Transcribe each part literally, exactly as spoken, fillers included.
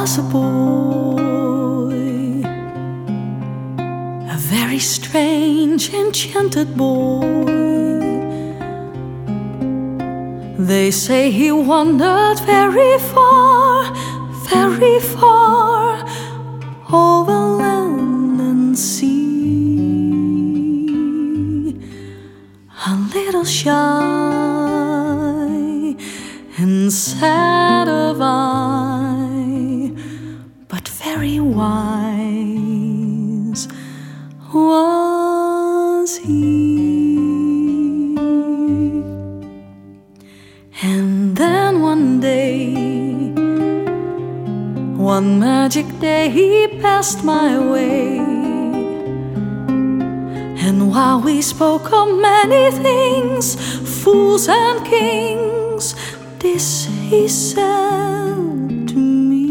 was a boy, a very strange, enchanted boy. They say he wandered very far, very far, over land and sea. A little shy and sad of eye, but very wise was he. And then one day, one magic day, he passed my way. And while we spoke of many things, fools and kings, this he said to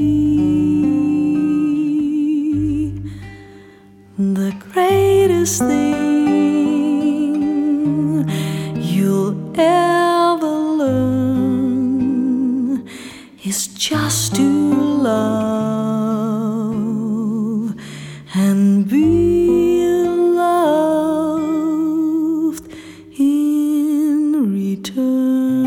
me: the greatest thing you'll ever learn is just to love and be loved in return.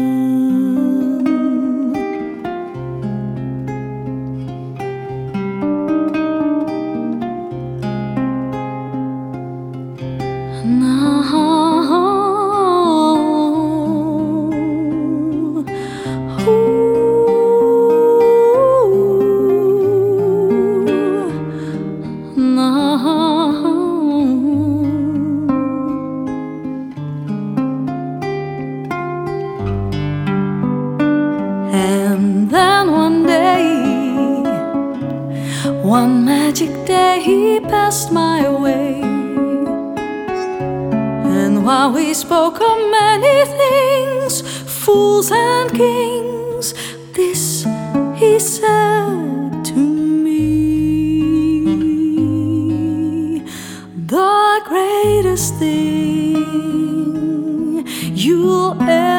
And then one day, one magic day, he passed my way. And while we spoke of many things, fools and kings, this he said to me: the greatest thing you'll ever